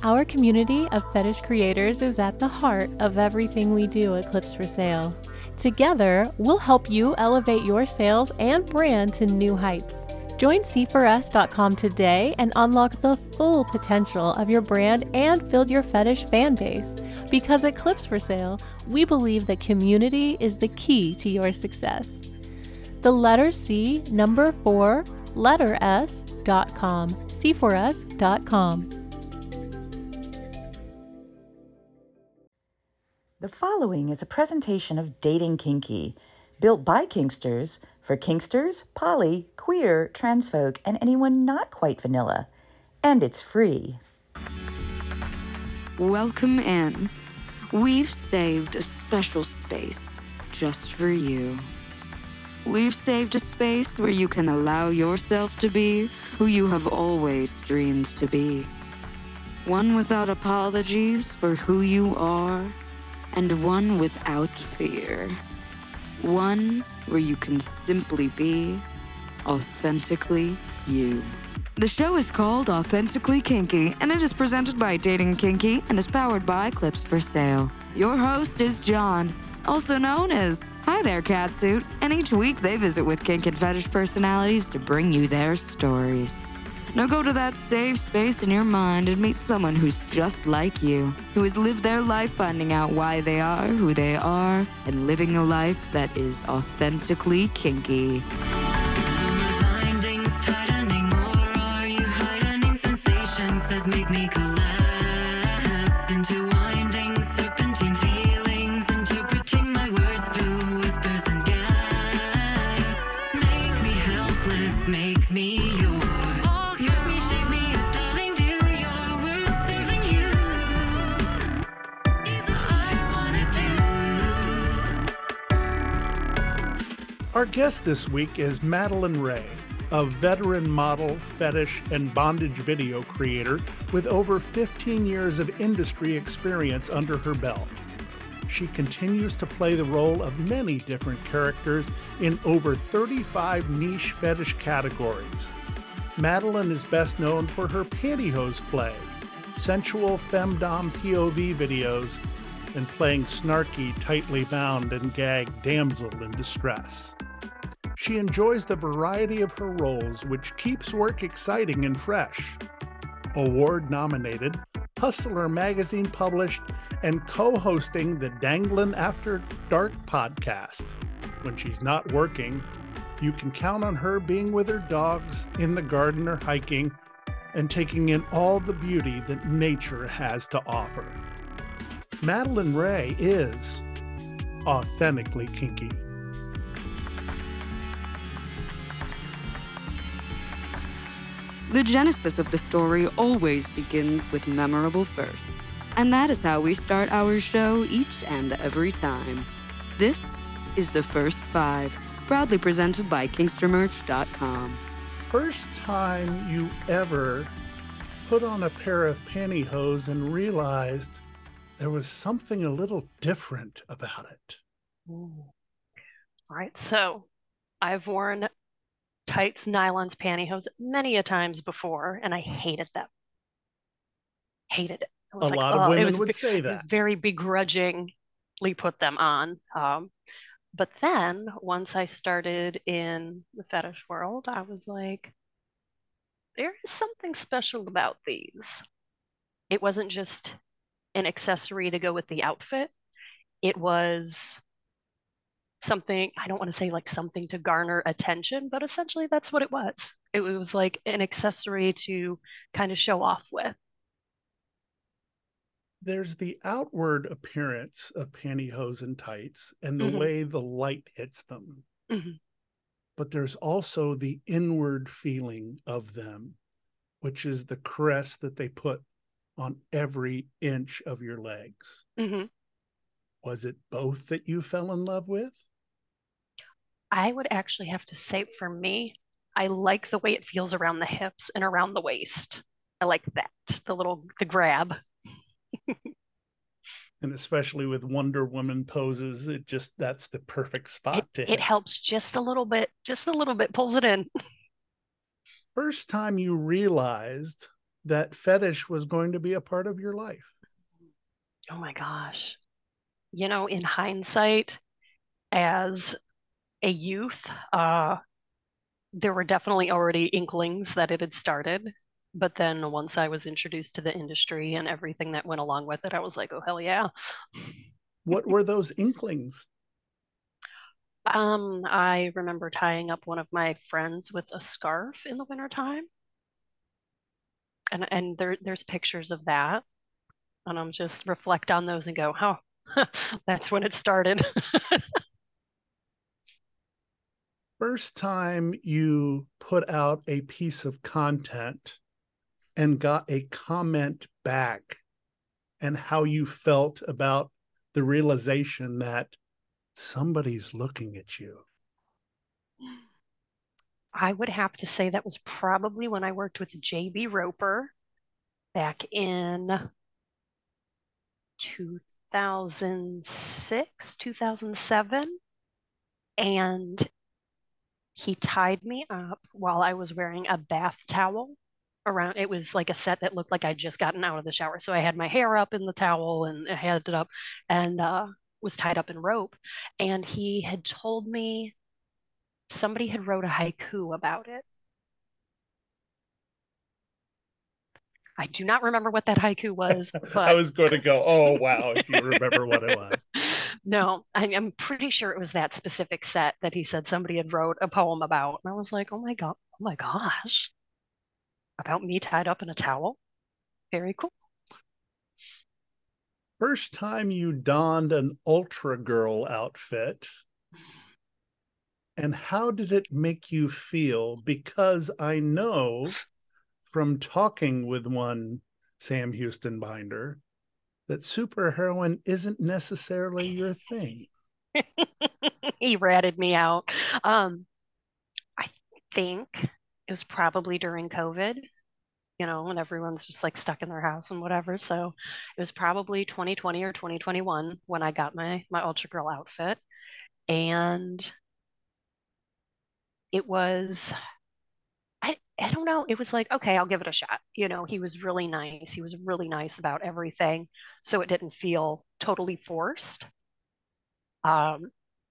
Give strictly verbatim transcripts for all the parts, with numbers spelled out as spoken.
Our community of fetish creators is at the heart of everything we do at Clips for Sale. Together, we'll help you elevate your sales and brand to new heights. Join C four S dot com today and unlock the full potential of your brand and build your fetish fan base. Because at Clips for Sale, we believe that community is the key to your success. The letter C, number four, letter S, dot com, C four S dot com. The following is a presentation of Dating Kinky, built by Kinksters, for Kinksters, poly, queer, trans folk, and anyone not quite vanilla. And it's free. Welcome in. We've saved a special space just for you. We've saved a space where you can allow yourself to be who you have always dreamed to be. One without apologies for who you are, and one without fear. One where you can simply be authentically you. The show is called Authentically Kinky, and it is presented by Dating Kinky and is powered by Clips for Sale. Your host is John, also known as Hi There Catsuit, and each week they visit with kink and fetish personalities to bring you their stories. Now go to that safe space in your mind and meet someone who's just like you, who has lived their life finding out why they are who they are and living a life that is authentically kinky. Bindings tightening, or are you heightening sensations that make me collapse into winding serpentine feelings, interpreting my words through whispers and gasps? Make me helpless, make me yours. Our guest this week is Madeline Ray, a veteran model, fetish, and bondage video creator with over fifteen years of industry experience under her belt. She continues to play the role of many different characters in over thirty-five niche fetish categories. Madeline is best known for her pantyhose play, sensual femdom P O V videos, and playing snarky, tightly bound and gagged damsel in distress. She enjoys the variety of her roles, which keeps work exciting and fresh. Award-nominated, Hustler magazine published, and co-hosting the Danglin' After Dark podcast. When she's not working, you can count on her being with her dogs, in the garden or hiking, and taking in all the beauty that nature has to offer. Madeline Ray is authentically kinky. The genesis of the story always begins with memorable firsts, and that is how we start our show each and every time. This is The First Five, proudly presented by Kinkster Merch dot com. First time you ever put on a pair of pantyhose and realized there was something a little different about it. Ooh. All right, so I've worn tights, nylons, pantyhose many a times before, and I hated them. Hated it. I was a like, lot of oh, women it was would be- say that. Very begrudgingly put them on. Um, but then once I started in the fetish world, I was like, there is something special about these. It wasn't just an accessory to go with the outfit. It was something, I don't want to say like something to garner attention, but essentially that's what it was. It was like an accessory to kind of show off with. There's the outward appearance of pantyhose and tights and the mm-hmm. way the light hits them. Mm-hmm. But there's also the inward feeling of them, which is the caress that they put on every inch of your legs. Mm-hmm. Was it both that you fell in love with? I would actually have to say for me, I like the way it feels around the hips and around the waist. I like that, the little, the grab. And especially with Wonder Woman poses, it just, that's the perfect spot it, to it hit. helps just a little bit, just a little bit, pulls it in. First time you realized that fetish was going to be a part of your life? Oh my gosh. You know, in hindsight, as a youth, uh, there were definitely already inklings that it had started. But then once I was introduced to the industry and everything that went along with it, I was like, oh, hell yeah. What were those inklings? Um, I remember tying up one of my friends with a scarf in the wintertime. And and there there's pictures of that. And I'm just reflect on those and go, oh, that's when it started. First time you put out a piece of content and got a comment back, and how you felt about the realization that somebody's looking at you. I would have to say that was probably when I worked with J B Roper back in two thousand six, two thousand seven. And he tied me up while I was wearing a bath towel around. It was like a set that looked like I'd just gotten out of the shower. So I had my hair up in the towel and I had it up and uh, was tied up in rope. And he had told me somebody had wrote a haiku about it. I do not remember what that haiku was, but I was going to go, oh, wow, if you remember what it was. No, I, I'm pretty sure it was that specific set that he said somebody had wrote a poem about. And I was like, oh my God, oh my gosh, about me tied up in a towel. Very cool. First time you donned an Ultra Girl outfit, and how did it make you feel? Because I know from talking with one Sam Houston Binder that superheroine isn't necessarily your thing. He ratted me out. Um, I think it was probably during COVID, you know, when everyone's just like stuck in their house and whatever. So it was probably twenty twenty or twenty twenty-one when I got my my Ultra Girl outfit. And it was I, I don't know. It was like, okay, I'll give it a shot. You know, he was really nice. He was really nice about everything. So it didn't feel totally forced. Um,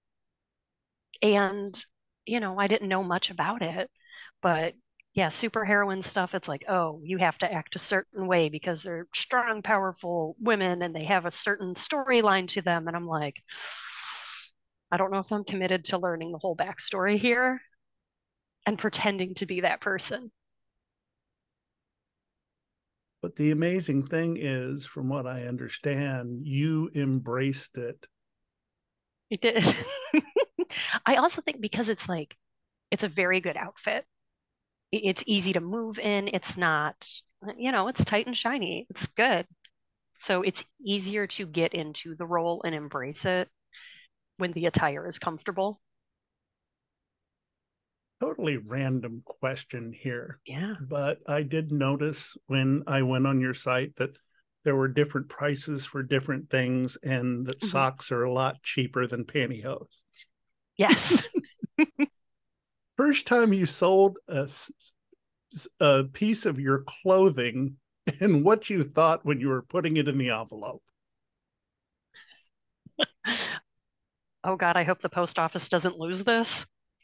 and, you know, I didn't know much about it. But yeah, superheroine stuff, it's like, oh, you have to act a certain way because they're strong, powerful women and they have a certain storyline to them. And I'm like, I don't know if I'm committed to learning the whole backstory here and pretending to be that person. But the amazing thing is, from what I understand, you embraced it. It did. I also think because it's like, it's a very good outfit. It's easy to move in. It's not, you know, it's tight and shiny. It's good. So it's easier to get into the role and embrace it when the attire is comfortable. Totally random question here. Yeah. But I did notice when I went on your site that there were different prices for different things and that mm-hmm. socks are a lot cheaper than pantyhose. Yes. First time you sold a, a piece of your clothing and what you thought when you were putting it in the envelope. Oh God, I hope the post office doesn't lose this.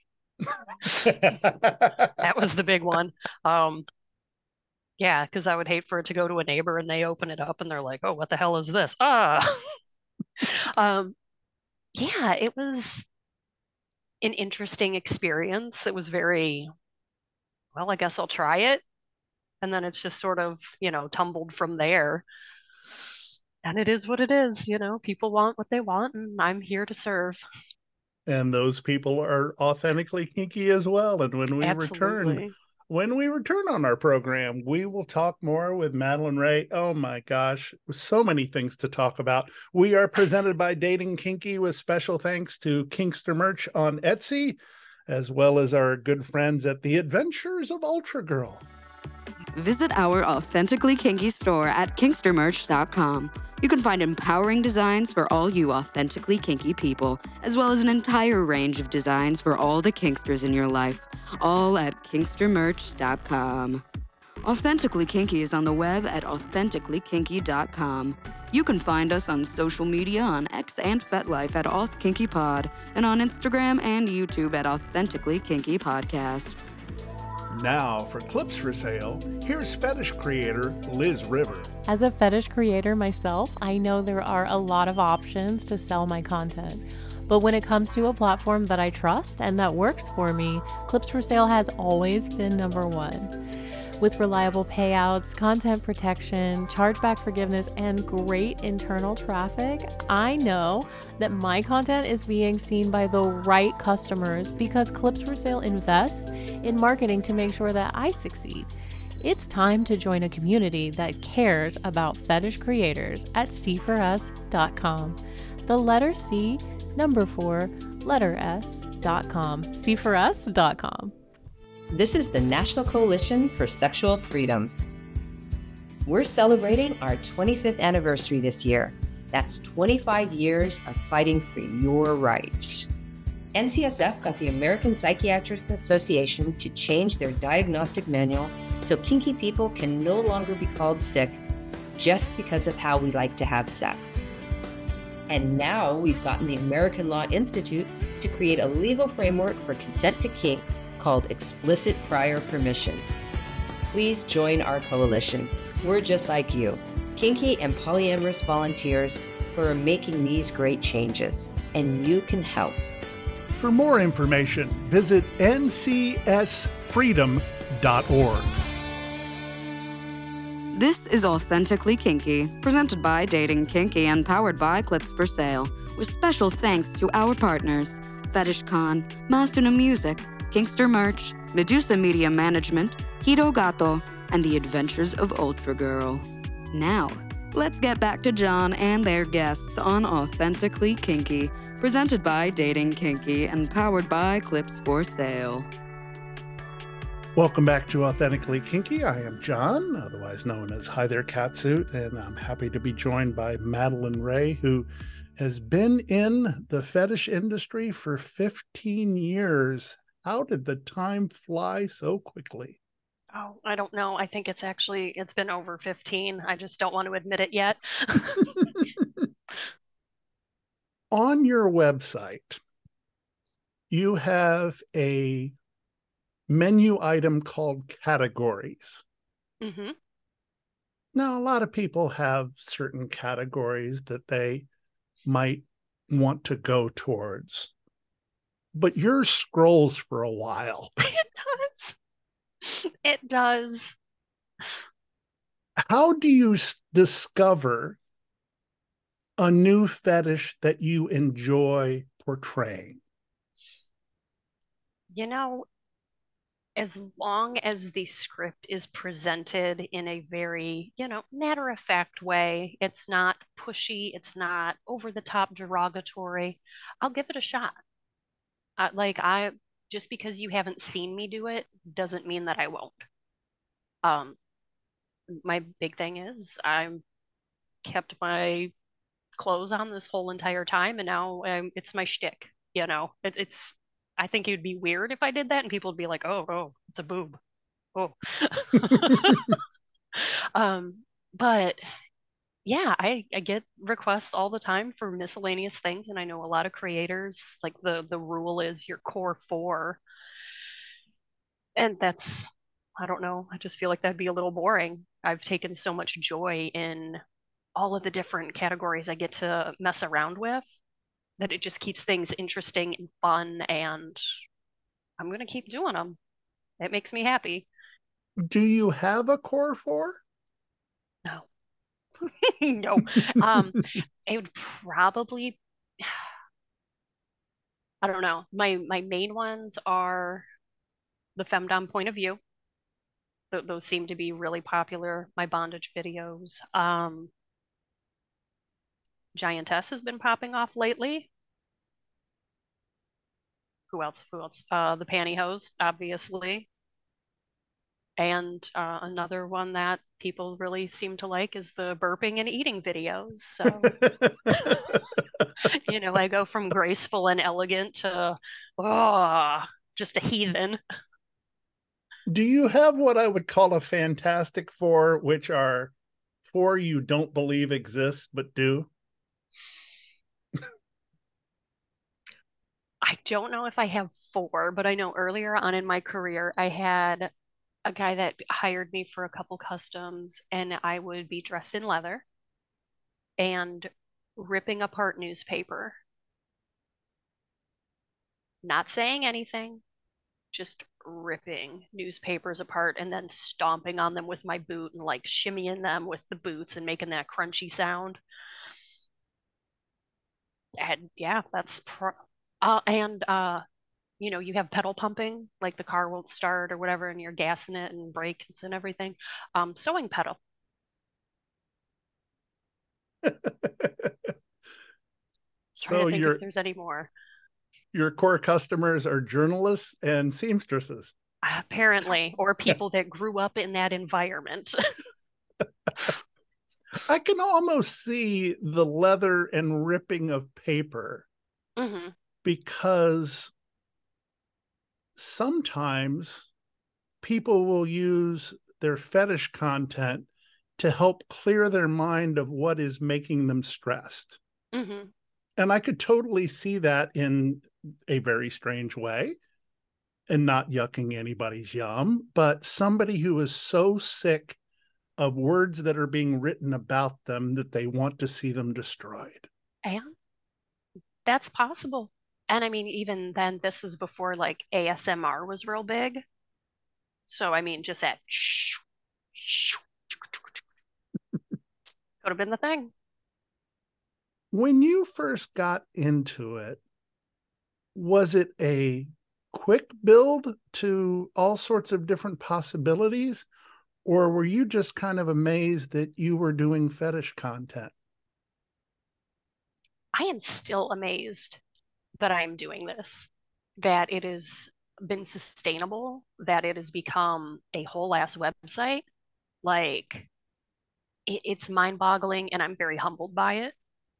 That was the big one. Um, yeah, because I would hate for it to go to a neighbor and they open it up and they're like, oh, what the hell is this? Ah. um, yeah, it was an interesting experience. It was very, well, I guess I'll try it. And then it's just sort of, you know, tumbled from there. And it is what it is, you know, people want what they want and I'm here to serve. And those people are authentically kinky as well. And when we Absolutely. return, when we return on our program, we will talk more with Madeline Ray. Oh my gosh, so many things to talk about. We are presented by Dating Kinky with special thanks to Kinkster Merch on Etsy, as well as our good friends at The Adventures of Ultra Girl. Visit our authentically kinky store at kinkster merch dot com. You can find empowering designs for all you authentically kinky people, as well as an entire range of designs for all the kinksters in your life, all at kinkster merch dot com. Authentically Kinky is on the web at authentically kinky dot com. You can find us on social media on X and FetLife at AuthKinkyPod, and on Instagram and YouTube at Authentically Kinky Podcast. Now, for Clips for Sale, here's fetish creator Liz River. As a fetish creator myself, I know there are a lot of options to sell my content. But when it comes to a platform that I trust and that works for me, Clips for Sale has always been number one. With reliable payouts, content protection, chargeback forgiveness, and great internal traffic, I know that my content is being seen by the right customers because Clips for Sale invests in marketing to make sure that I succeed. It's time to join a community that cares about fetish creators at c four us dot com. The letter C, number four, letter S dot com. c four us dot com. This is the National Coalition for Sexual Freedom. We're celebrating our twenty-fifth anniversary this year. That's twenty-five years of fighting for your rights. N C S F got the American Psychiatric Association to change their diagnostic manual so kinky people can no longer be called sick just because of how we like to have sex. And now we've gotten the American Law Institute to create a legal framework for consent to kink called Explicit Prior Permission. Please join our coalition. We're just like you, kinky and polyamorous volunteers who are making these great changes, and you can help. For more information, visit n c s freedom dot org. This is Authentically Kinky, presented by Dating Kinky and powered by Clips for Sale, with special thanks to our partners, FetishCon, Masuna Music, Kinkster Merch, Medusa Media Management, Hito Gato, and The Adventures of Ultra Girl. Now, let's get back to John and their guests on Authentically Kinky, presented by Dating Kinky and powered by Clips for Sale. Welcome back to Authentically Kinky. I am John, otherwise known as Hi There Catsuit, and I'm happy to be joined by Madeline Ray, who has been in the fetish industry for fifteen years. How did the time fly so quickly? Oh, I don't know. I think it's actually, it's been over fifteen. I just don't want to admit it yet. On your website, you have a menu item called categories. Mm-hmm. Now, a lot of people have certain categories that they might want to go towards, but yours scrolls for a while. It does. It does. How do you s- discover a new fetish that you enjoy portraying? You know, as long as the script is presented in a very, you know, matter-of-fact way, it's not pushy, it's not over-the-top derogatory, I'll give it a shot. Uh, like I, just because you haven't seen me do it doesn't mean that I won't. Um, my big thing is I'm kept my clothes on this whole entire time, and now um, it's my shtick. You know, it, it's. I think it'd be weird if I did that, and people would be like, "Oh, oh, it's a boob." Oh. um, but yeah, I, I get requests all the time for miscellaneous things, and I know a lot of creators, like the the rule is your core four, and that's, I don't know, I just feel like that'd be a little boring. I've taken so much joy in all of the different categories I get to mess around with that it just keeps things interesting and fun, and I'm gonna keep doing them. It makes me happy. Do you have a core four? No. No. Um, it would probably, I don't know. My my main ones are the femdom point of view. Th- those seem to be really popular. My bondage videos. Um, Giantess has been popping off lately. Who else? Who else? Uh, the pantyhose, obviously. And uh, another one that people really seem to like is the burping and eating videos. So, you know, I go from graceful and elegant to, oh, just a heathen. Do you have what I would call a Fantastic Four, which are four you don't believe exist but do? I don't know if I have four, but I know earlier on in my career, I had a guy that hired me for a couple customs, and I would be dressed in leather and ripping apart newspaper, not saying anything, just ripping newspapers apart and then stomping on them with my boot and like shimmying them with the boots and making that crunchy sound. And yeah, that's pro- uh, and uh you know, you have pedal pumping, like the car won't start or whatever, and you're gassing it and brakes and everything. Um, sewing pedal. Trying So to think if your there's any more. your core customers are journalists and seamstresses. Apparently, or people that grew up in that environment. I can almost see the leather and ripping of paper hmm because sometimes people will use their fetish content to help clear their mind of what is making them stressed. hmm And I could totally see that in a very strange way and not yucking anybody's yum, but somebody who is so sick of words that are being written about them that they want to see them destroyed. And that's possible. And I mean, even then, this is before like A S M R was real big. So, I mean, just that could have been the thing. When you first got into it, was it a quick build to all sorts of different possibilities? Or were you just kind of amazed that you were doing fetish content? I am still amazed that I'm doing this, that it has been sustainable, that it has become a whole ass website. Like, it, it's mind boggling, and I'm very humbled by it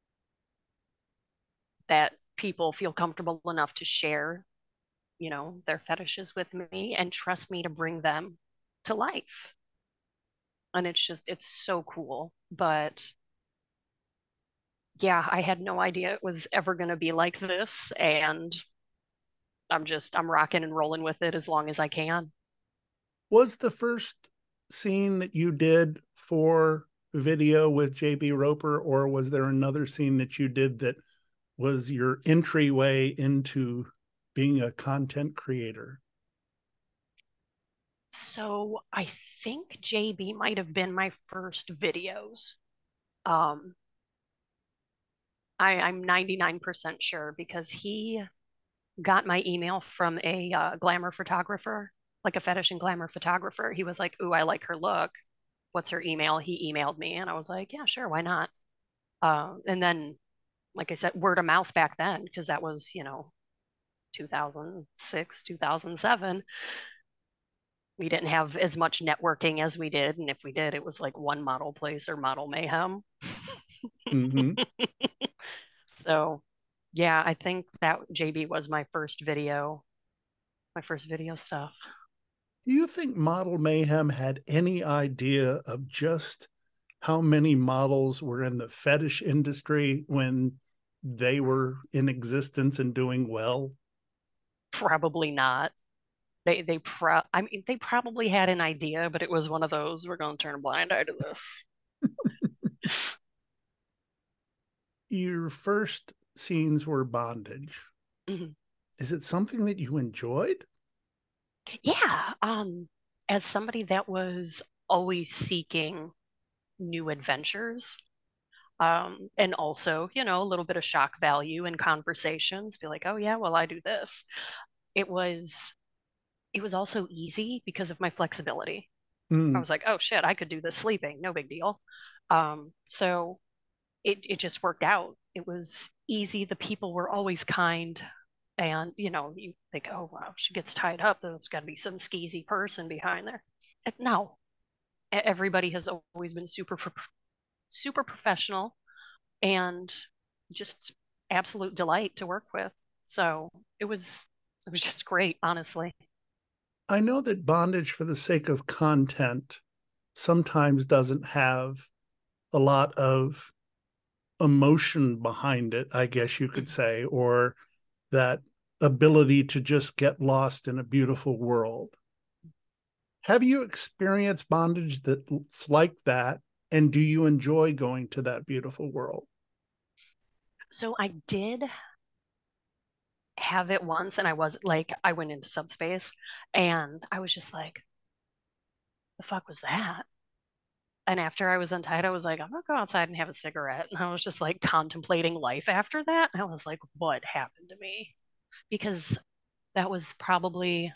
that people feel comfortable enough to share, you know, their fetishes with me and trust me to bring them to life. And it's just, it's so cool. But yeah, I had no idea it was ever going to be like this. And I'm just, I'm rocking and rolling with it as long as I can. Was the first scene that you did for video with J B Roper, or was there another scene that you did that was your entryway into being a content creator? So I think J B might have been my first videos. Um, I, I'm ninety-nine percent sure because he got my email from a uh, glamour photographer, like a fetish and glamour photographer. He was like, "Ooh, I like her look. What's her email?" He emailed me, and I was like, "Yeah, sure, why not?" Uh, and then, like I said, word of mouth back then, because that was, you know, two thousand six, two thousand seven. We didn't have as much networking as we did, and if we did, it was like one model place or Model Mayhem. Mm-hmm. So, yeah, I think that J B was my first video, my first video stuff. Do you think Model Mayhem had any idea of just how many models were in the fetish industry when they were in existence and doing well? Probably not. They they pro I mean they probably had an idea, but it was one of those we're going to turn a blind eye to this. Your first scenes were bondage. Mhm. Is it something that you enjoyed? Yeah, um, as somebody that was always seeking new adventures, um, and also, you know, a little bit of shock value in conversations, be like, oh yeah, well, I do this. It was it was also easy because of my flexibility. I Mm. was like, oh shit, I could do this sleeping, no big deal. Um, so it it just worked out. It was easy. The people were always kind. And, you know, you think, oh, wow, she gets tied up. There's got to be some skeezy person behind there. And no, e- everybody has always been super, pro- super professional and just absolute delight to work with. So it was, it was just great, honestly. I know that bondage for the sake of content sometimes doesn't have a lot of emotion behind it, I guess you could say, or that ability to just get lost in a beautiful world. Have you experienced bondage that's like that? And do you enjoy going to that beautiful world? So I did have it once, and I was like, I went into subspace and I was just like, the fuck was that? And after I was untied, I was like, I'm gonna go outside and have a cigarette. And I was just like contemplating life after that. I was like, what happened to me? Because that was probably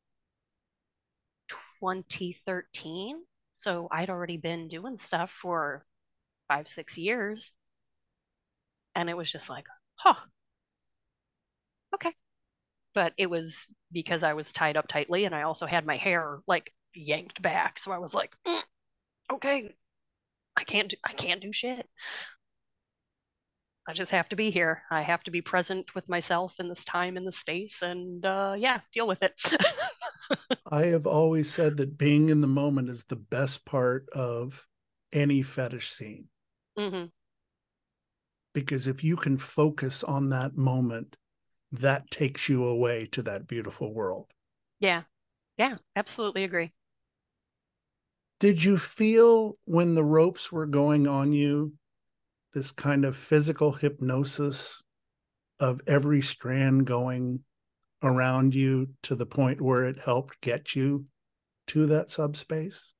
twenty thirteen. So I'd already been doing stuff for five, six years. And it was just like, huh, okay. But it was because I was tied up tightly and I also had my hair like yanked back. So I was like, mm, okay, I can't do I can't do shit. I just have to be here. I have to be present with myself in this time in this space and uh yeah, deal with it. I have always said that being in the moment is the best part of any fetish scene. hmm Because if you can focus on that moment, that takes you away to that beautiful world. Yeah. Yeah, absolutely agree. Did you feel when the ropes were going on you, this kind of physical hypnosis of every strand going around you to the point where it helped get you to that subspace?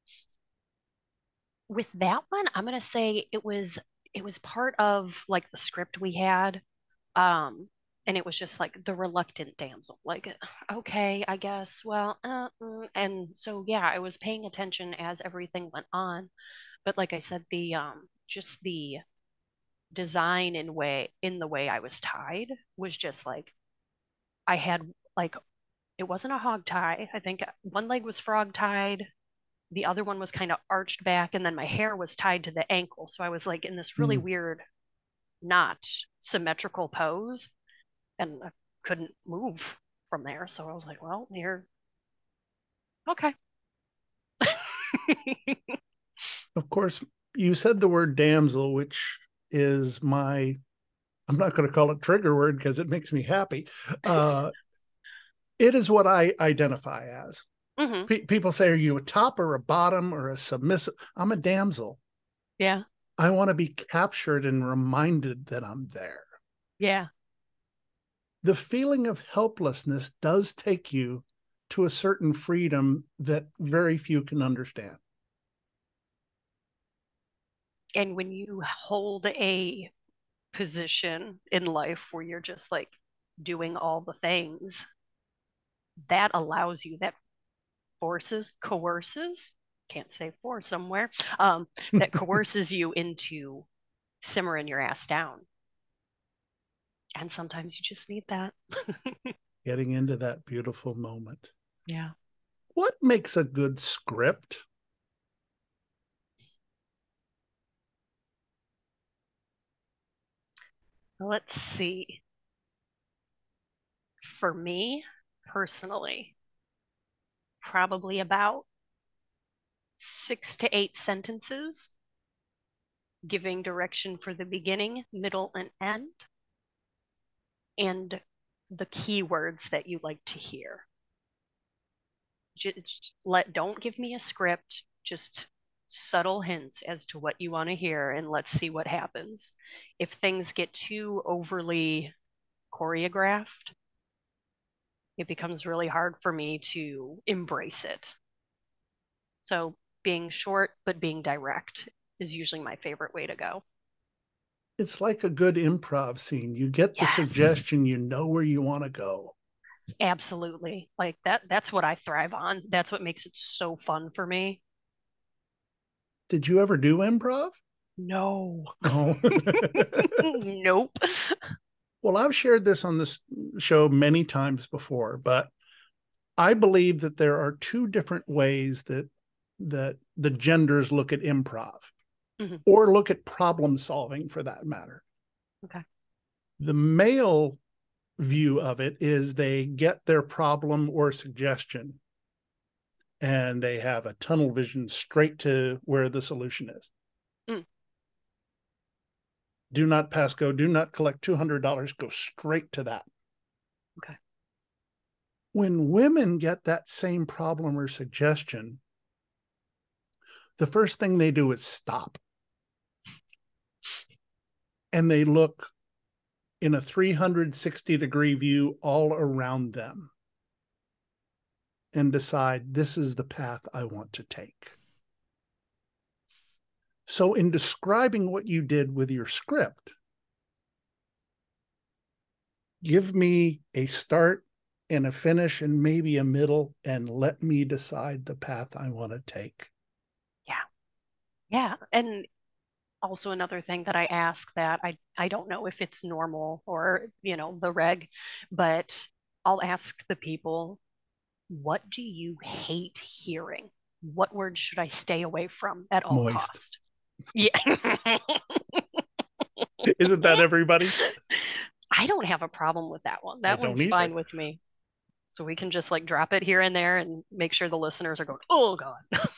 With that one, I'm gonna say it was it was part of like the script we had. Um, and it was just like the reluctant damsel, like, okay, I guess, well, uh, mm. And so yeah, I was paying attention as everything went on. But like I said, the um just the design in way in the way I was tied was just like I had like it wasn't a hog tie. I think one leg was frog tied, the other one was kind of arched back, and then my hair was tied to the ankle. So I was like in this really Mm. weird, not symmetrical pose, and I couldn't move from there. So I was like, well, here, okay. Of course, you said the word damsel, which is my, I'm not going to call it trigger word because it makes me happy. Uh, it is what I identify as. hmm Pe- people say, are you a top or a bottom or a submissive? I'm a damsel. Yeah, I want to be captured and reminded that I'm there. yeah, The feeling of helplessness does take you to a certain freedom that very few can understand. and when you hold a position in life where you're just like doing all the things, that allows you, that forces, coerces, can't say for somewhere, um, that coerces you into simmering your ass down. And sometimes you just need that. Getting into that beautiful moment. Yeah. What makes a good script? Let's see. For me personally, probably about six to eight sentences, giving direction for the beginning, middle, and end, and the keywords that you like to hear. Just let don't give me a script, just subtle hints as to what you want to hear, and let's see what happens. If things get too overly choreographed, it becomes really hard for me to embrace it. So being short but being direct is usually my favorite way to go. It's like a good improv scene. You get the Yes, suggestion, you know where you want to go. absolutely. Like that that's what I thrive on. That's what makes it so fun for me. Did you ever do improv? No. No. Nope. Well, I've shared this on this show many times before, but I believe that there are two different ways that that the genders look at improv Mhm. or look at problem solving for that matter. Okay. The male view of it is they get their problem or suggestion and they have a tunnel vision straight to where the solution is. Mm. Do not pass go, do not collect two hundred dollars, go straight to that. Okay. When women get that same problem or suggestion, the first thing they do is stop. And they look in a three hundred sixty degree view all around them and decide, this is the path I want to take. So in describing what you did with your script, give me a start and a finish and maybe a middle, and let me decide the path I want to take. Yeah. Yeah. And also another thing that I ask that I, I don't know if it's normal or, you know, the reg, but I'll ask the people, what do you hate hearing? What words should I stay away from at all Moist. cost? Yeah. Isn't that everybody? I don't have a problem with that one. That I don't one's either. fine with me. So we can just like drop it here and there and make sure the listeners are going, oh God.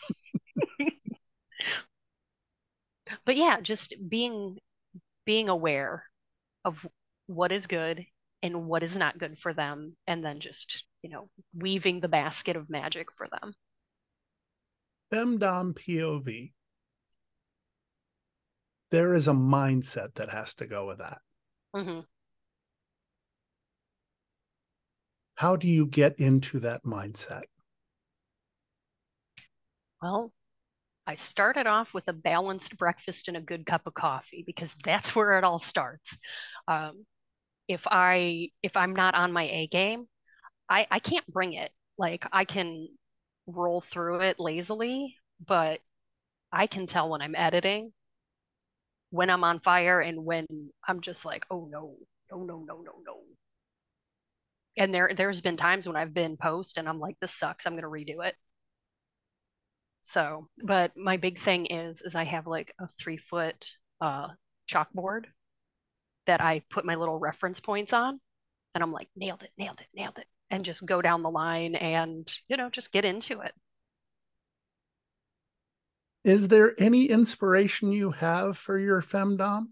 But yeah, just being being aware of what is good and what is not good for them, and then just, you know, weaving the basket of magic for them. Femdom P O V. There is a mindset that has to go with that. Mm-hmm. How do you get into that mindset? Well, I started off with a balanced breakfast and a good cup of coffee because that's where it all starts. Um, if I if I'm not on my A game, I I can't bring it. Like I can roll through it lazily, but I can tell when I'm editing, when I'm on fire, and when I'm just like, oh no, no, no, no, no, no. And there there's been times when I've been post and I'm like, this sucks, I'm gonna redo it. So, but my big thing is is I have like a three foot uh chalkboard that I put my little reference points on, and I'm like, nailed it, nailed it, nailed it, and just go down the line and, you know, just get into it. Is there any inspiration you have for your femdom?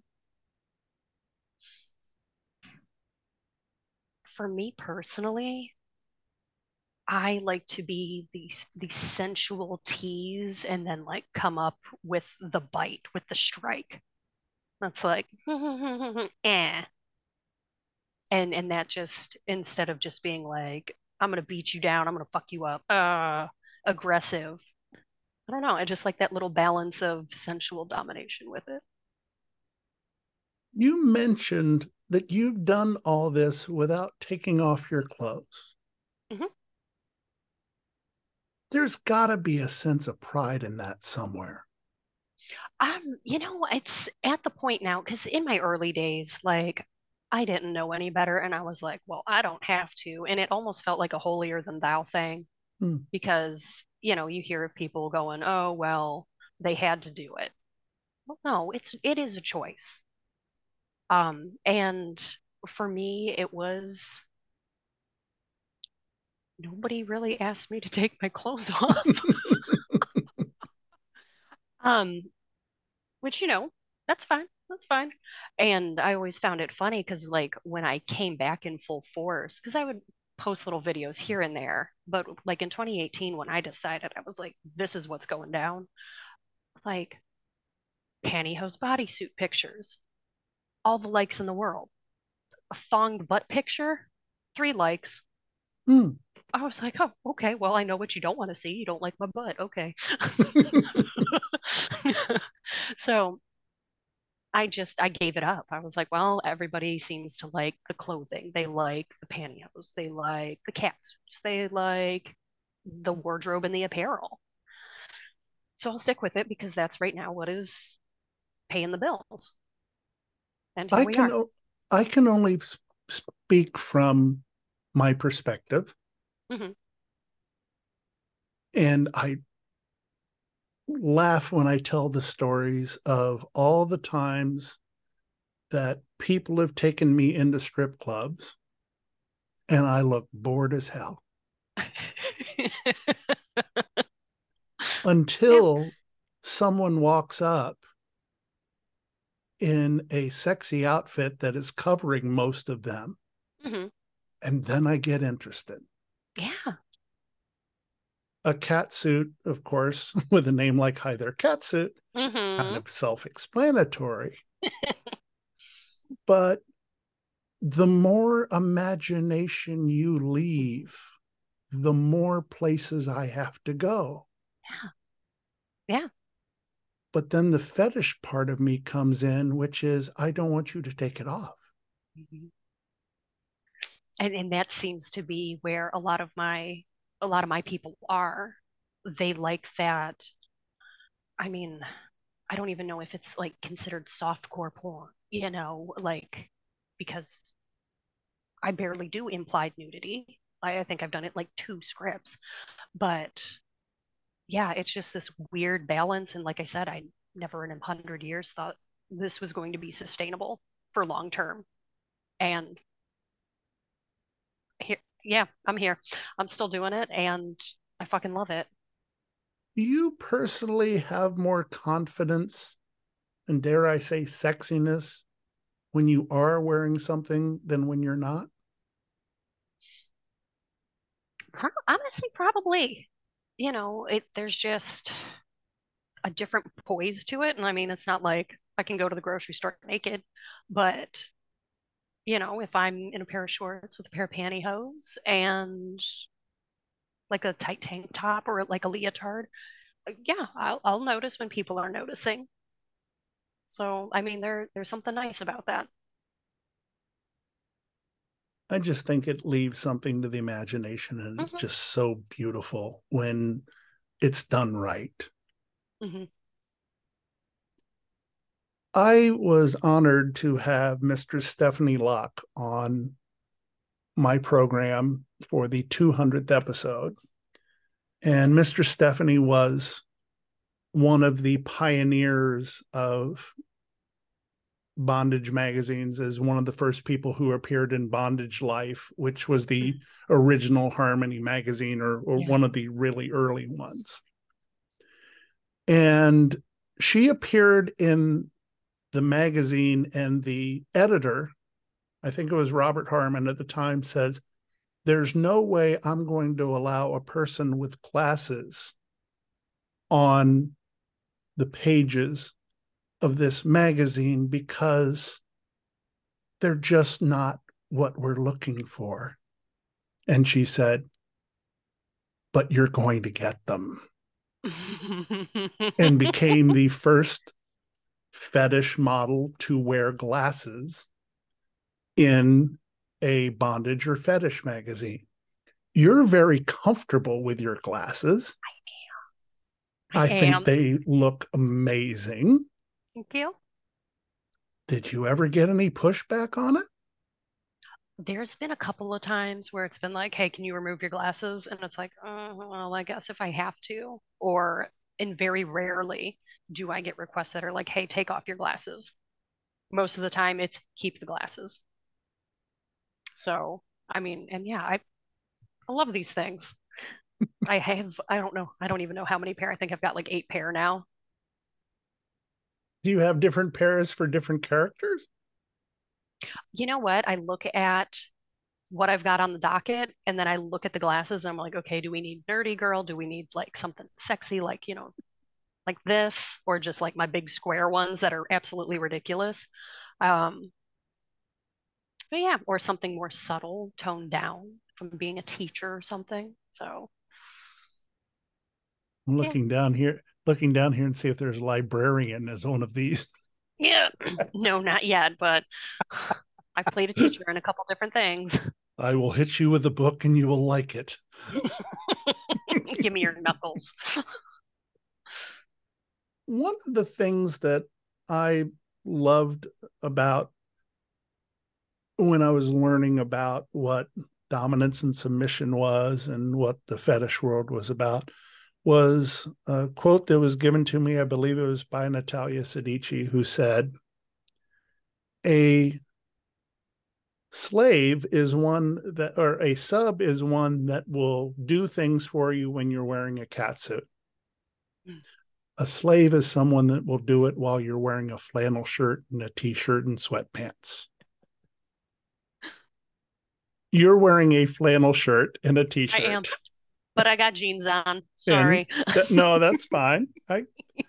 For me personally, I like to be these these sensual tease and then like come up with the bite, with the strike. That's like eh. And and that just, instead of just being like, I'm gonna beat you down, I'm gonna fuck you up, uh aggressive. I don't know. I just like that little balance of sensual domination with it. You mentioned that you've done all this without taking off your clothes. Mhm. There's got to be a sense of pride in that somewhere. Um, you know, it's at the point now, because in my early days, like I didn't know any better, and I was like, well, I don't have to. And it almost felt like a holier than thou thing Hmm. because, you know, you hear of people going, oh, well, they had to do it. Well, no, it's it is a choice. Um, and for me, it was nobody really asked me to take my clothes off. Um, which, you know, that's fine. That's fine. And I always found it funny because, like, when I came back in full force, because I would post little videos here and there, but like in twenty eighteen, when I decided, I was like, this is what's going down. Like, pantyhose bodysuit pictures, all the likes in the world. A thonged butt picture, three likes. Hmm. I was like, oh, okay. Well, I know what you don't want to see. You don't like my butt. Okay. So I just I gave it up. I was like, well, everybody seems to like the clothing. They like the pantyhose. They like the catsuits. They like the wardrobe and the apparel. So I'll stick with it because that's right now what is paying the bills. And here I we can are. o- I can only s- speak from my perspective, Mhm. and I laugh when I tell the stories of all the times that people have taken me into strip clubs and I look bored as hell. Until someone walks up in a sexy outfit that is covering most of them. Mm-hmm. And then I get interested. Yeah. A cat suit, of course, with a name like Hi There Catsuit, Mm-hmm. kind of self-explanatory. But the more imagination you leave, the more places I have to go. Yeah. Yeah. But then the fetish part of me comes in, which is, I don't want you to take it off. Mm-hmm. And and that seems to be where a lot of my a lot of my people are. They like that. I mean, I don't even know if it's like considered softcore porn, you know, like because I barely do implied nudity. I, I think I've done it like two scripts, but yeah, it's just this weird balance. And like I said, I never in a hundred years thought this was going to be sustainable for long term. And here, yeah, I'm here. I'm still doing it, and I fucking love it. Do you personally have more confidence and, dare I say, sexiness when you are wearing something than when you're not? Pro- honestly, probably. You know, it there's just a different poise to it. And I mean, it's not like I can go to the grocery store naked, but you know, if I'm in a pair of shorts with a pair of pantyhose and like a tight tank top or like a leotard, uh, yeah, I'll I'll notice when people are noticing. So I mean, there there's something nice about that. I just think it leaves something to the imagination, and it's Hmm. just so beautiful when it's done right. Hmm. I was honored to have Mistress Stephanie Locke on my program for the two hundredth episode. And Mistress Stephanie was one of the pioneers of bondage magazines, as one of the first people who appeared in Bondage Life, which was the original Harmony magazine, or, or Yeah. one of the really early ones. And she appeared in the magazine, and the editor, I think it was Robert Harmon at the time, says, there's no way I'm going to allow a person with glasses on the pages of this magazine because they're just not what we're looking for. And she said, but you're going to get them. And became the first fetish model to wear glasses in a bondage or fetish magazine. You're very comfortable with your glasses. I I think am. they look amazing. Thank you. Did you ever get any pushback on it? There's been a couple of times where it's been like, hey, can you remove your glasses? And it's like, uh, well, I guess if I have to. Or, and very rarely do I get requests that are like, hey, take off your glasses. Most of the time, it's keep the glasses. So, I mean, and yeah, I, I love these things. I have, I don't know, I don't even know how many pair. I think I've got like eight pair now. Do you have different pairs for different characters? You know what? I look at what I've got on the docket, and then I look at the glasses and I'm like, okay, do we need nerdy girl? Do we need like something sexy, like, you know, like this, or just like my big square ones that are absolutely ridiculous? Um, but yeah, or something more subtle, toned down from being a teacher or something. So I'm yeah, looking down here, looking down here and see if there's a librarian as one of these. yeah, no, not yet, but I've played a teacher in a couple different things. I will hit you with a book and you will like it. Give me your knuckles. One of the things that I loved about when I was learning about what dominance and submission was and what the fetish world was about was a quote that was given to me. I believe it was by Natalia Sedici, who said, a Slave is one that, or a sub is one that will do things for you when you're wearing a catsuit. Mm. A slave is someone that will do it while you're wearing a flannel shirt and a t-shirt and sweatpants. You're wearing a flannel shirt and a t-shirt. I am, but I got jeans on. Sorry. Th- no, that's fine. I,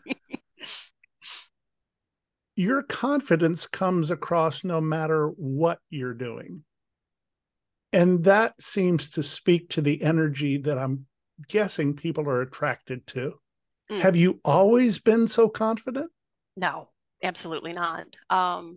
your confidence comes across no matter what you're doing. And that seems to speak to the energy that I'm guessing people are attracted to. Mm. Have you always been so confident? No, absolutely not. Um,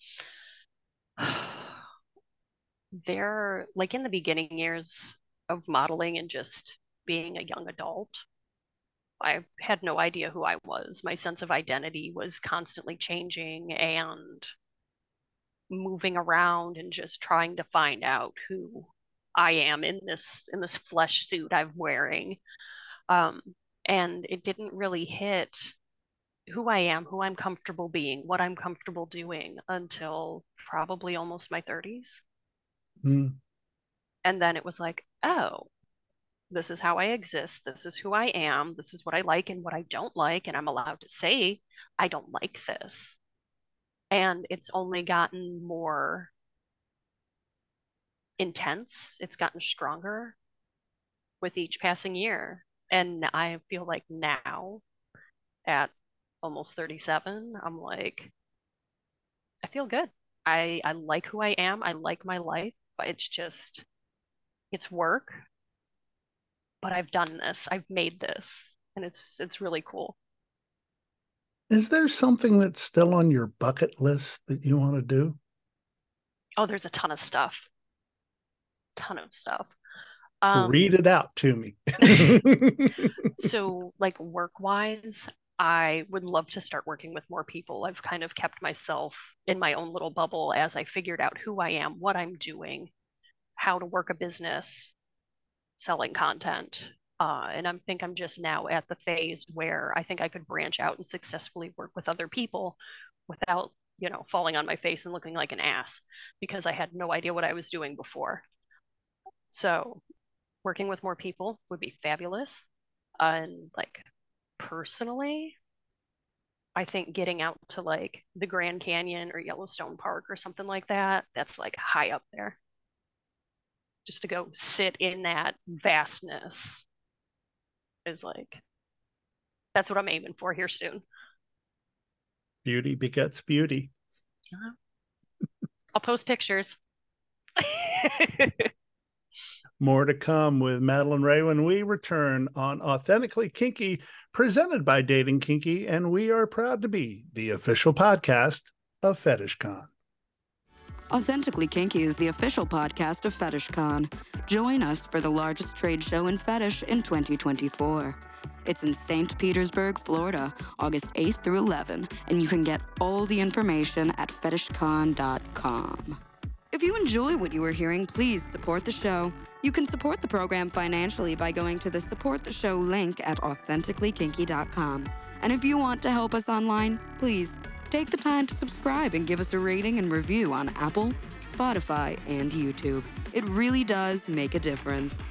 there, like in the beginning years of modeling and just being a young adult, I had no idea who I was. My sense of identity was constantly changing and moving around and just trying to find out who I am in this in this flesh suit I'm wearing. Um, and it didn't really hit who I am, who I'm comfortable being, what I'm comfortable doing until probably almost my thirties. Mm. And then it was like, oh, this is how I exist. This is who I am. This is what I like and what I don't like. And I'm allowed to say, I don't like this. And it's only gotten more intense. It's gotten stronger with each passing year. And I feel like now at almost thirty-seven, I'm like, I feel good. I, I like who I am. I like my life. But it's just, it's work. But I've done this. I've made this. And it's it's really cool. Is there something that's still on your bucket list that you want to do? Oh, there's a ton of stuff. Ton of stuff. Um, Read it out to me. So, like work-wise, I would love to start working with more people. I've kind of kept myself in my own little bubble as I figured out who I am, what I'm doing, how to work a business, selling content. Uh, and I think I'm just now at the phase where I think I could branch out and successfully work with other people without, you know, falling on my face and looking like an ass because I had no idea what I was doing before. So working with more people would be fabulous. Uh, and like personally, I think getting out to like the Grand Canyon or Yellowstone Park or something like that, that's like high up there. Just to go sit in that vastness is like, that's what I'm aiming for here soon. Beauty begets beauty. Uh-huh. I'll post pictures. More to come with Madeline Ray when we return on Authentically Kinky, presented by Dating Kinky, and we are proud to be the official podcast of FetishCon. Authentically Kinky is the official podcast of FetishCon. Join us for the largest trade show in fetish in twenty twenty-four. It's in Saint Petersburg, Florida, August eighth through eleventh, and you can get all the information at fetish con dot com. If you enjoy what you are hearing, please support the show. You can support the program financially by going to the Support the Show link at authentically kinky dot com. And if you want to help us online, please take the time to subscribe and give us a rating and review on Apple, Spotify, and YouTube. It really does make a difference.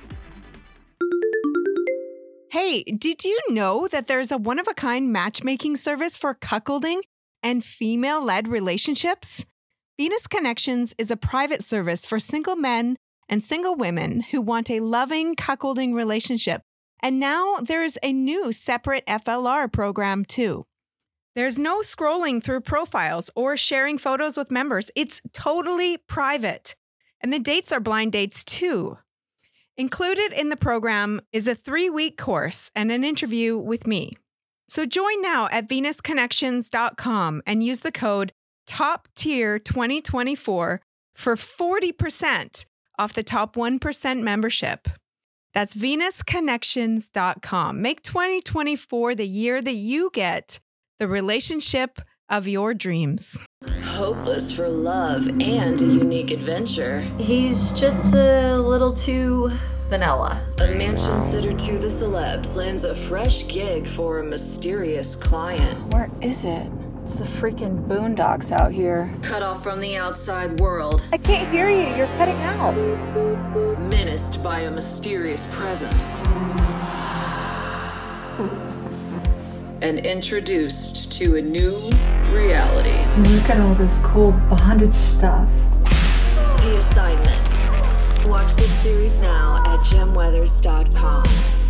Hey, did you know that there's a one-of-a-kind matchmaking service for cuckolding and female-led relationships? Venus Connections is a private service for single men and single women who want a loving cuckolding relationship. And now there's a new separate F L R program, too. There's no scrolling through profiles or sharing photos with members. It's totally private. And the dates are blind dates, too. Included in the program is a three-week course and an interview with me. So join now at venus connections dot com and use the code top tier twenty twenty-four for forty percent off the top one percent membership. That's venus connections dot com. Make twenty twenty-four the year that you get the relationship of your dreams. Hopeless for love and a unique adventure. He's just a little too vanilla. A mansion sitter to the celebs lands a fresh gig for a mysterious client. Where is it? It's the freaking boondocks out here. Cut off from the outside world. I can't hear you. You're cutting out. Menaced by a mysterious presence. And introduced to a new reality. Look at all this cool bondage stuff. The Assignment. Watch this series now at gem weathers dot com.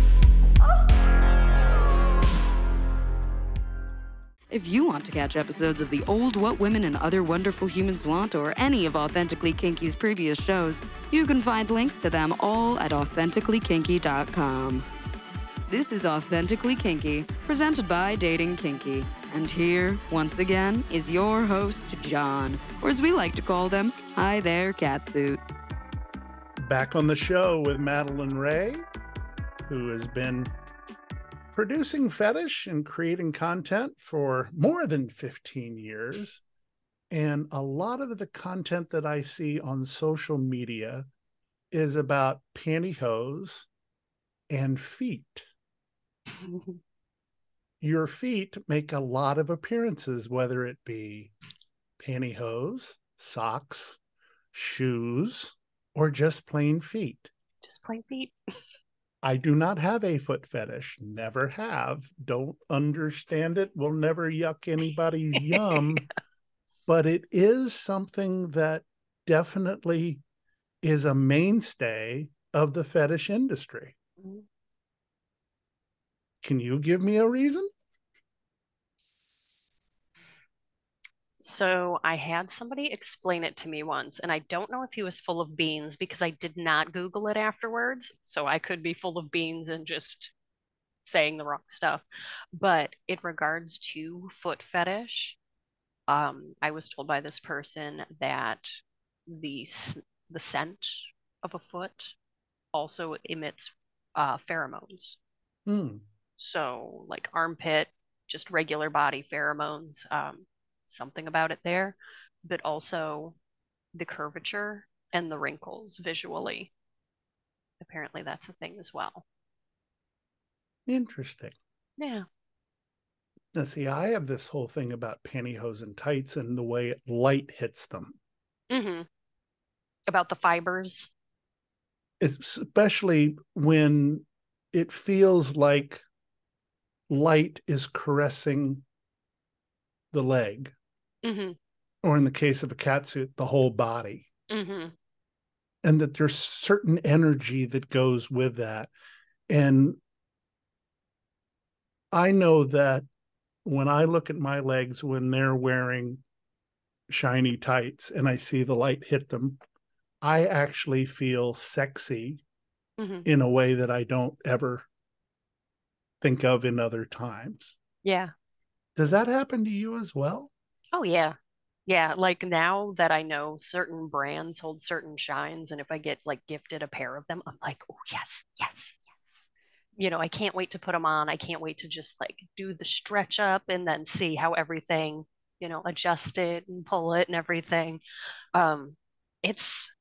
If you want to catch episodes of The Old What Women and Other Wonderful Humans Want or any of Authentically Kinky's previous shows, you can find links to them all at authentically kinky dot com. This is Authentically Kinky, presented by Dating Kinky. And here, once again, is your host, John, or as we like to call them, Hi There Catsuit. Back on the show with Madeline Ray, who has been producing fetish and creating content for more than fifteen years. And a lot of the content that I see on social media is about pantyhose and feet. Your feet make a lot of appearances, whether it be pantyhose, socks, shoes, or just plain feet. Just plain feet. I do not have a foot fetish. Never have. Don't understand it. Will never yuck anybody's yum. But it is something that definitely is a mainstay of the fetish industry. Can you give me a reason? So I had somebody explain it to me once, and I don't know if he was full of beans because I did not Google it afterwards. So I could be full of beans and just saying the wrong stuff. But in regards to foot fetish, um, I was told by this person that the the scent of a foot also emits uh, pheromones. Hmm. So like armpit, just regular body pheromones. Um, something about it there, but also the curvature and the wrinkles visually. Apparently that's a thing as well. Interesting. Yeah. Now, see, I have this whole thing about pantyhose and tights and the way light hits them. Mm-hmm. About the fibers. Especially when it feels like light is caressing the leg. Mm-hmm. Or in the case of a catsuit, the whole body. Mm-hmm. And that there's certain energy that goes with that. And I know that when I look at my legs, when they're wearing shiny tights and I see the light hit them, I actually feel sexy mm-hmm. in a way that I don't ever think of in other times. Yeah. Does that happen to you as well? Oh, yeah. Yeah. Like now that I know certain brands hold certain shines, and if I get like gifted a pair of them, I'm like, oh, yes, yes, yes. You know, I can't wait to put them on. I can't wait to just like do the stretch up and then see how everything, you know, adjust it and pull it and everything. Um, it's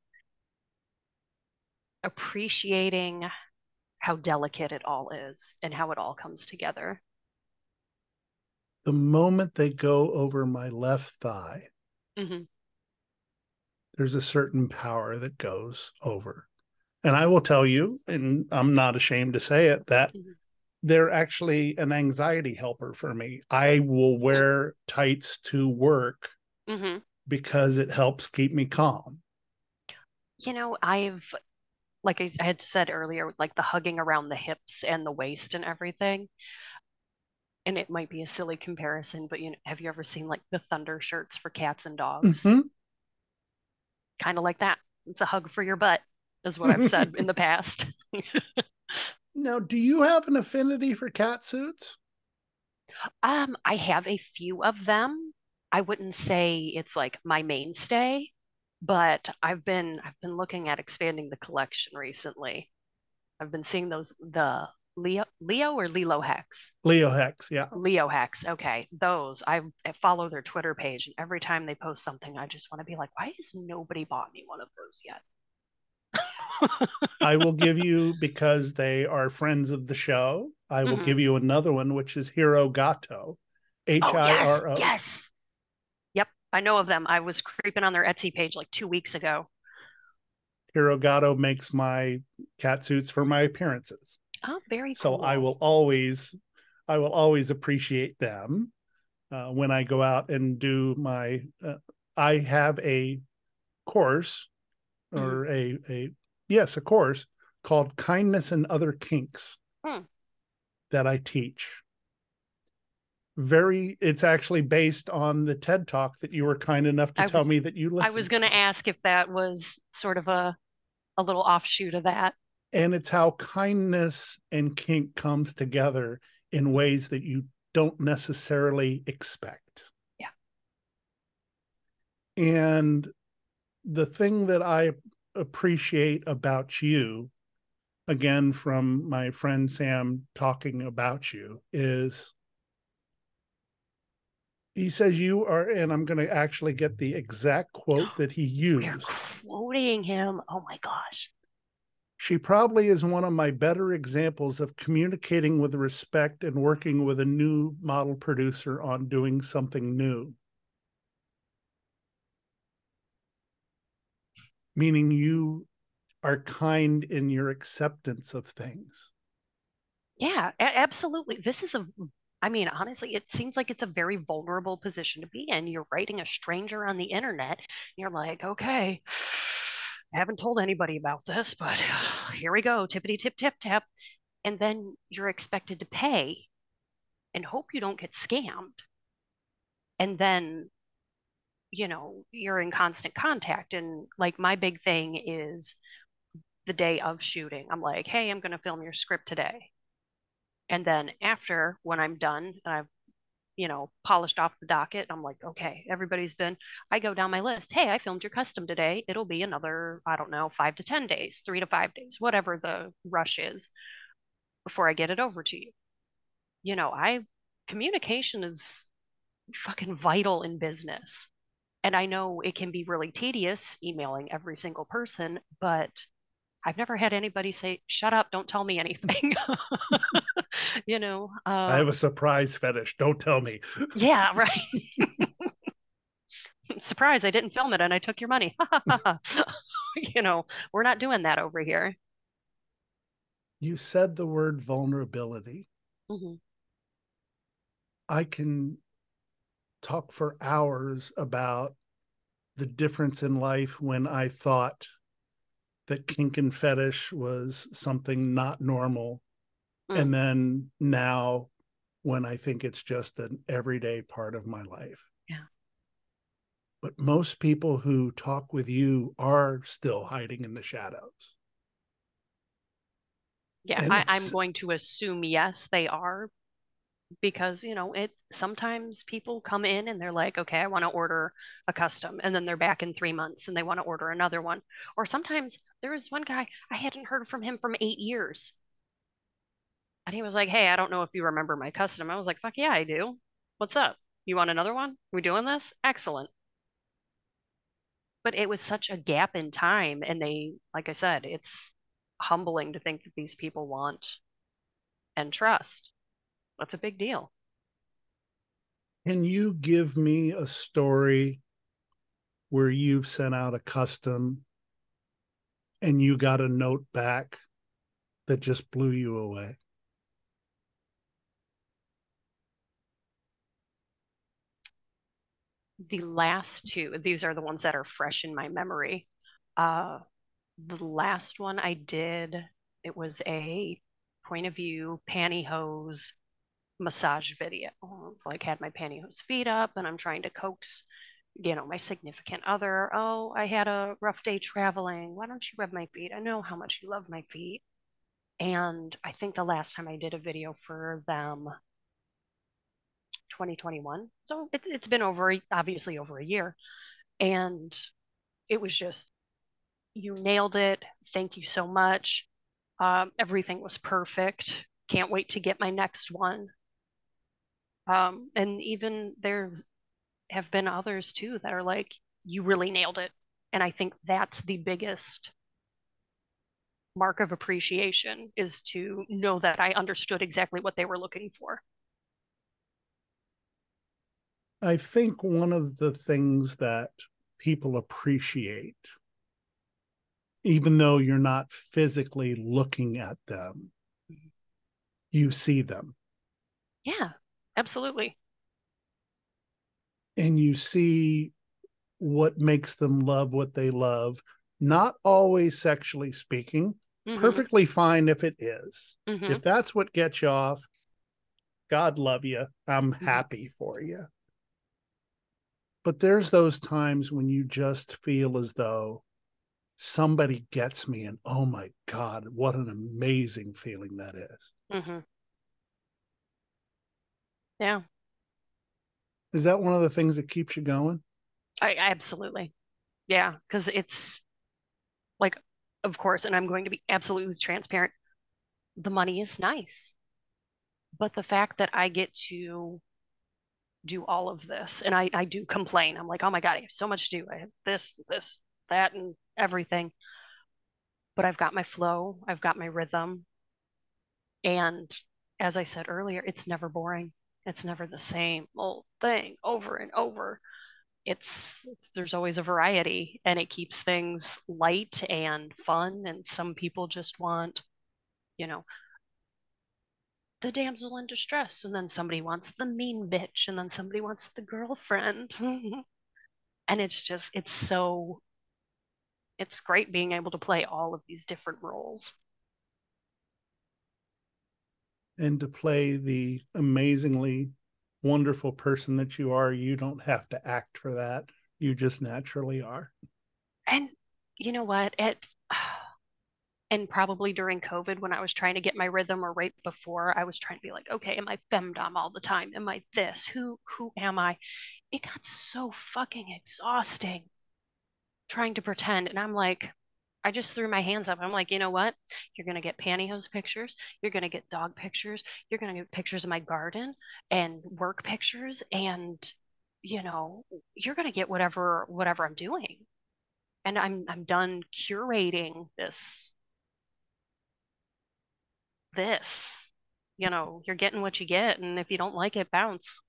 appreciating how delicate it all is and how it all comes together. The moment they go over my left thigh, mm-hmm. there's a certain power that goes over. And I will tell you, and I'm not ashamed to say it, that mm-hmm. they're actually an anxiety helper for me. I will wear tights to work mm-hmm. because it helps keep me calm. You know, I've, like I had said earlier, like the hugging around the hips and the waist and everything. And it might be a silly comparison, but you know, have you ever seen like the Thunder shirts for cats and dogs? Mm-hmm. Kind of like that. It's a hug for your butt, is what I've said in the past. Now, do you have an affinity for cat suits? Um, I have a few of them. I wouldn't say it's like my mainstay, but I've been I've been looking at expanding the collection recently. I've been seeing those the Leo, Leo or Lilo Hex? Leo Hex, yeah. Leo Hex. Okay. Those, I, I follow their Twitter page, and every time they post something, I just want to be like, why has nobody bought me one of those yet? I will give you, because they are friends of the show, I will mm-hmm. give you another one, which is Hiro Gato. H Oh, I yes, R O. yes. Yep, I know of them. I was creeping on their Etsy page like two weeks ago. Hirogato makes my cat suits for my appearances. Oh, very So cool. I will always, I will always appreciate them uh, when I go out and do my. Uh, I have a course, or mm. a a yes, a course called Kindness and Other Kinks hmm. that I teach. Very, it's actually based on the TED Talk that you were kind enough to I tell was, me that you listened. I was going to ask if that was sort of a a little offshoot of that. And it's how kindness and kink comes together in ways that you don't necessarily expect. Yeah. And the thing that I appreciate about you, again, from my friend Sam talking about you, is he says you are, and I'm going to actually get the exact quote that he used. We're quoting him. Oh my gosh. She probably is one of my better examples of communicating with respect and working with a new model producer on doing something new. Meaning you are kind in your acceptance of things. Yeah, a- absolutely. This is a, I mean, honestly, it seems like it's a very vulnerable position to be in. You're writing a stranger on the internet. You're like, okay, I haven't told anybody about this, but here we go, tippity tip tip tap. And then you're expected to pay and hope you don't get scammed. And then, you know, you're in constant contact. And like my big thing is the day of shooting, I'm like, hey, I'm going to film your script today. And then after, when I'm done and I've, you know, polished off the docket, I'm like, okay, everybody's been, I go down my list. Hey, I filmed your custom today. It'll be another, I don't know, five to ten days, three to five days, whatever the rush is before I get it over to you. You know, I, communication is fucking vital in business. And I know it can be really tedious emailing every single person, but I've never had anybody say, shut up, don't tell me anything. You know, uh, I have a surprise fetish. Don't tell me. Yeah, right. Surprise, I didn't film it and I took your money. You know, we're not doing that over here. You said the word vulnerability. Mm-hmm. I can talk for hours about the difference in life when I thought that kink and fetish was something not normal. Mm. And then now when I think it's just an everyday part of my life. Yeah. But most people who talk with you are still hiding in the shadows. Yeah, I, I'm going to assume yes, they are, because you know it. Sometimes people come in and they're like, okay, I want to order a custom, and then they're back in three months and they want to order another one. Or sometimes there was one guy, I hadn't heard from him from eight years, and he was like, hey, I don't know if you remember my custom. I was like, fuck yeah, I do. What's up? You want another one? We doing this? Excellent. But it was such a gap in time, and they, like I said, it's humbling to think that these people want and trust. That's a big deal. Can you give me a story where you've sent out a custom and you got a note back that just blew you away? The last two, these are the ones that are fresh in my memory. Uh, the last one I did, it was a point of view pantyhose massage video. It's like had my pantyhose feet up and I'm trying to coax, you know, my significant other. Oh, I had a rough day traveling. Why don't you rub my feet? I know how much you love my feet. And I think the last time I did a video for them, twenty twenty-one. So it, it's been over, obviously over a year. And it was just, you nailed it. Thank you so much. Um, everything was perfect. Can't wait to get my next one. Um, and even there have been others too that are like, you really nailed it. And I think that's the biggest mark of appreciation, is to know that I understood exactly what they were looking for. I think one of the things that people appreciate, even though you're not physically looking at them, you see them. Yeah, absolutely. And you see what makes them love what they love, not always sexually speaking, mm-hmm. perfectly fine if it is. Mm-hmm. If that's what gets you off, God love you. I'm mm-hmm. happy for you. But there's those times when you just feel as though somebody gets me, and oh my God, what an amazing feeling that is. Mm-hmm. Yeah. Is that one of the things that keeps you going? I absolutely. Yeah, because it's like, of course, and I'm going to be absolutely transparent, the money is nice. But the fact that I get to do all of this, and I, I do complain. I'm like, oh my God, I have so much to do. I have this, this, that, and everything. But I've got my flow. I've got my rhythm. And as I said earlier, it's never boring. It's never the same old thing over and over. It's, there's always a variety, and it keeps things light and fun. And some people just want, you know, the damsel in distress, and then somebody wants the mean bitch, and then somebody wants the girlfriend. And it's just, it's so, it's great being able to play all of these different roles. And to play the amazingly wonderful person that you are, you don't have to act for that. You just naturally are. And you know what? It, and probably during COVID, when I was trying to get my rhythm, or right before, I was trying to be like, okay, am I femdom all the time? Am I this? Who, who am I? It got so fucking exhausting trying to pretend. And I'm like, I just threw my hands up. I'm like, you know what? You're going to get pantyhose pictures. You're going to get dog pictures. You're going to get pictures of my garden and work pictures. And, you know, you're going to get whatever, whatever I'm doing. And I'm, I'm done curating this, this, you know, you're getting what you get. And if you don't like it, bounce.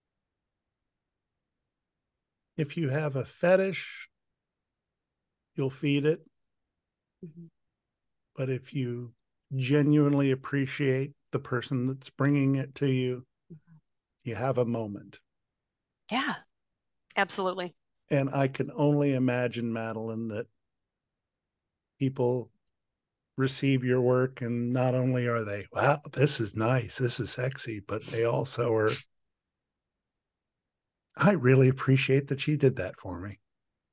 If you have a fetish, you'll feed it. Mm-hmm. But if you genuinely appreciate the person that's bringing it to you, mm-hmm. you have a moment. Yeah, absolutely. And I can only imagine, Madeline, that people receive your work, and not only are they, wow, this is nice, this is sexy, but they also are, I really appreciate that she did that for me.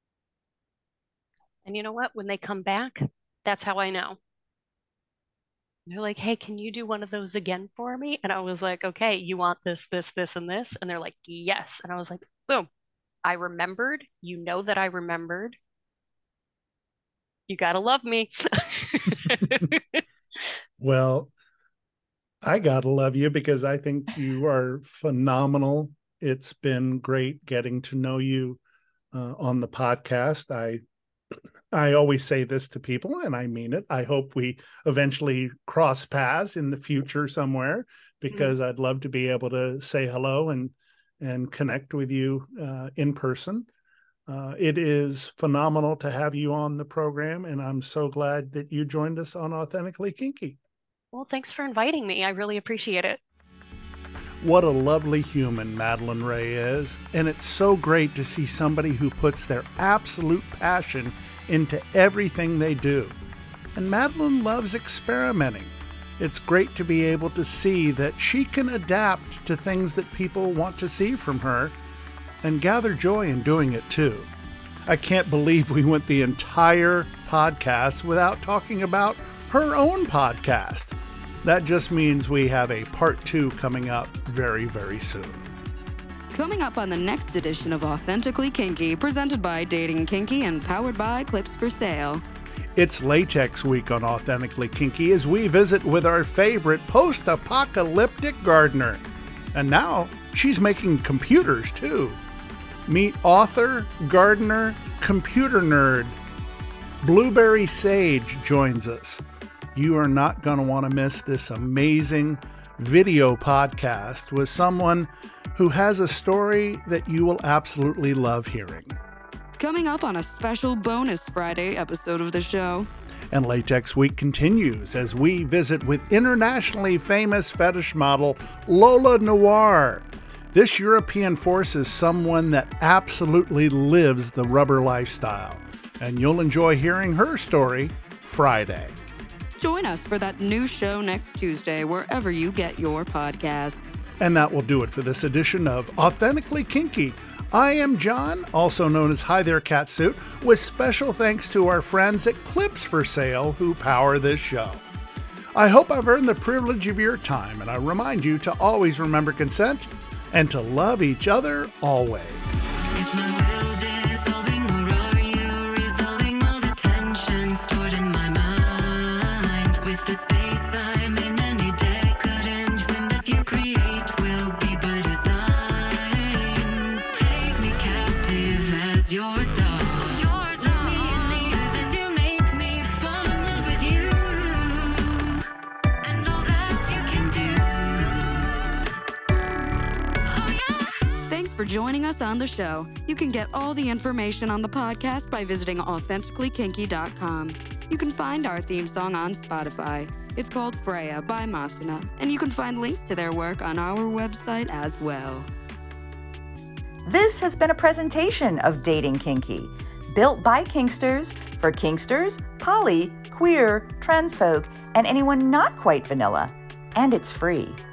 And you know what? When they come back, that's how I know. They're like, hey, can you do one of those again for me? And I was like, okay, you want this, this, this, and this? And they're like, yes. And I was like, boom, I remembered. You know that I remembered. You got to love me. Well, I got to love you because I think you are phenomenal. It's been great getting to know you uh, on the podcast. I I always say this to people, and I mean it. I hope we eventually cross paths in the future somewhere, because mm-hmm. I'd love to be able to say hello and and connect with you uh, in person. Uh, it is phenomenal to have you on the program, and I'm so glad that you joined us on Authentically Kinky. Well, thanks for inviting me. I really appreciate it. What a lovely human Madeline Ray is, and it's so great to see somebody who puts their absolute passion into everything they do. And Madeline loves experimenting. It's great to be able to see that she can adapt to things that people want to see from her and gather joy in doing it too. I can't believe we went the entire podcast without talking about her own podcast. That just means we have a part two coming up very, very soon. Coming up on the next edition of Authentically Kinky, presented by Dating Kinky and powered by Clips for Sale. It's Latex Week on Authentically Kinky as we visit with our favorite post-apocalyptic gardener. And now she's making computers too. Meet author, gardener, computer nerd. Blueberry Sage joins us. You are not going to want to miss this amazing video podcast with someone who has a story that you will absolutely love hearing. Coming up on a special bonus Friday episode of the show. And Latex Week continues as we visit with internationally famous fetish model Lola Noir. This European force is someone that absolutely lives the rubber lifestyle, and you'll enjoy hearing her story Friday. Join us for that new show next Tuesday, wherever you get your podcasts. And that will do it for this edition of Authentically Kinky. I am John, also known as Hi There Catsuit, with special thanks to our friends at Clips for Sale who power this show. I hope I've earned the privilege of your time, and I remind you to always remember consent and to love each other always. Is my will dissolving, or are you resolving all the tension stored in my mind? With the space I'm in, any decadent whim that you create will be by design. Take me captive as your dog. Look me in the eyes as you make me fall in love with you, and all that you can do. Thanks for joining us on the show. You can get all the information on the podcast by visiting authentically kinky dot com. You can find our theme song on Spotify. It's called Freya by Masina, and you can find links to their work on our website as well. This has been a presentation of Dating Kinky, built by Kinksters for Kinksters, poly, queer, trans folk, and anyone not quite vanilla. And it's free.